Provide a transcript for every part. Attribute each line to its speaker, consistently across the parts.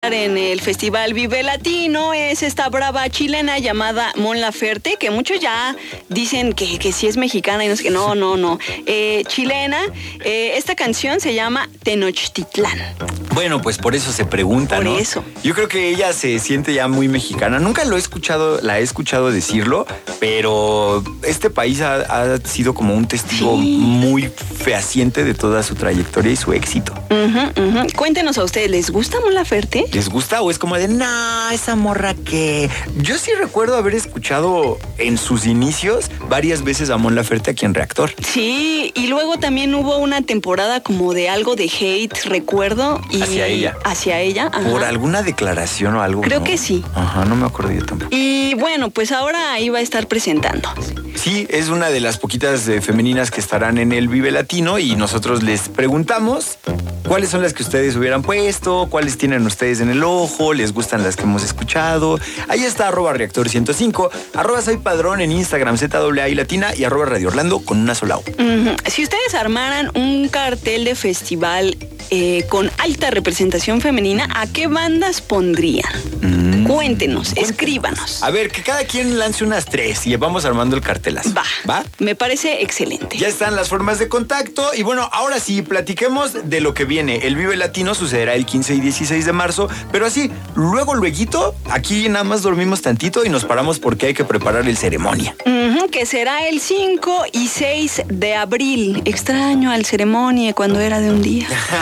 Speaker 1: en el Festival Vive Latino es esta brava chilena llamada Mon Laferte, que muchos ya dicen que sí es mexicana y no sé qué. No. Chilena. Esta canción se llama Tenochtitlán.
Speaker 2: Bueno, pues por eso se pregunta, ¿no?
Speaker 1: Por eso.
Speaker 2: Yo creo que ella se siente ya muy mexicana. Nunca la he escuchado decirlo, pero este país ha sido como un testigo muy fehaciente de toda su trayectoria y su éxito.
Speaker 1: Cuéntenos a ustedes, ¿les gusta Mon Laferte?
Speaker 2: ¿Les gusta o es como de, nah, esa morra que...? Yo sí recuerdo haber escuchado en sus inicios varias veces a Mon Laferte aquí en Reactor.
Speaker 1: Sí, y luego también hubo una temporada como de algo de hate, recuerdo.
Speaker 2: Hacia ella.
Speaker 1: Hacia ella, ajá.
Speaker 2: ¿Por alguna declaración o algo?
Speaker 1: Creo que sí.
Speaker 2: Ajá, no me acuerdo yo tampoco.
Speaker 1: Y bueno, pues ahora ahí va a estar presentando.
Speaker 2: Sí, es una de las poquitas femeninas que estarán en el Vive Latino y nosotros les preguntamos cuáles son las que ustedes hubieran puesto, cuáles tienen ustedes en el ojo, les gustan las que hemos escuchado. Ahí está @Reactor105, @SoyPadrón en Instagram, ZAA y Latina y @Radio Orlando con una sola O.
Speaker 1: Si ustedes armaran un cartel de festival con alta representación femenina, ¿a qué bandas pondrían? Cuéntenos, escríbanos.
Speaker 2: A ver, que cada quien lance unas 3 y vamos armando el cartelazo.
Speaker 1: Va. Me parece excelente.
Speaker 2: Ya están las formas de contacto y bueno, ahora sí, platiquemos de lo que viene. El Vive Latino sucederá el 15 y 16 de marzo, pero así, lueguito, aquí nada más dormimos tantito y nos paramos porque hay que preparar el ceremonia.
Speaker 1: Que será el 5 y 6 de abril. Extraño al ceremonia cuando era de un día.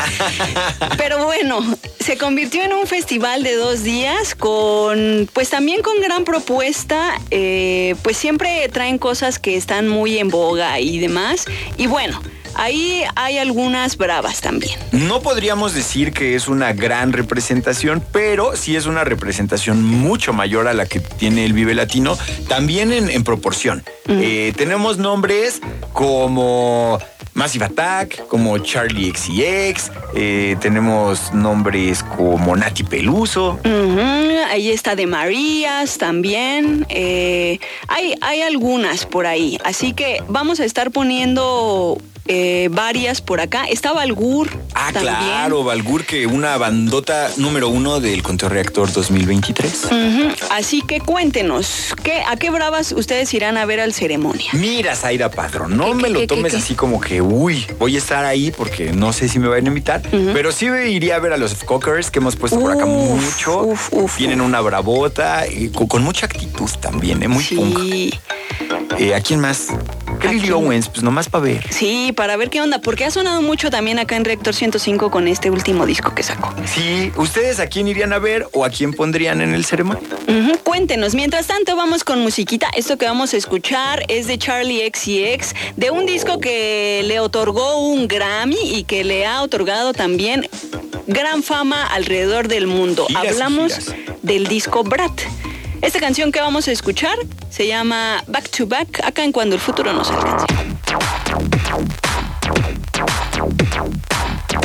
Speaker 1: Pero bueno, se convirtió en un festival de 2 días pues también con gran propuesta. Pues siempre traen cosas que están muy en boga y demás. Y bueno, ahí hay algunas bravas también.
Speaker 2: No podríamos decir que es una gran representación, pero sí es una representación mucho mayor a la que tiene el Vive Latino, también en proporción. Tenemos nombres como Massive Attack, como Charlie XCX, tenemos nombres como Nati Peluso.
Speaker 1: Ahí está De Marías también. Hay algunas por ahí, así que vamos a estar poniendo varias por acá. Está Balgur. También.
Speaker 2: Claro, Balgur, que una bandota número 1 del Conteo Reactor 2023.
Speaker 1: Así que cuéntenos, ¿a qué bravas ustedes irán a ver al ceremonia?
Speaker 2: Mira, Zaira Padrón, no me lo tomes así como que, voy a estar ahí porque no sé si me van a invitar, pero sí iría a ver a los Cockers que hemos puesto por acá mucho. Tienen una bravota y con mucha actitud también, muy punk. ¿A quién más? Lily Owens, pues nomás para ver.
Speaker 1: Sí, para ver qué onda, porque ha sonado mucho también acá en Reactor 105 con este último disco que sacó.
Speaker 2: Sí, ¿ustedes a quién irían a ver o a quién pondrían en el ceremonia?
Speaker 1: Cuéntenos. Mientras tanto, vamos con musiquita. Esto que vamos a escuchar es de Charlie XCX, de un disco que le otorgó un Grammy y que le ha otorgado también gran fama alrededor del mundo. Hablamos del disco Brat. Esta canción que vamos a escuchar se llama Back to Back, acá en Cuando el Futuro Nos Alcance.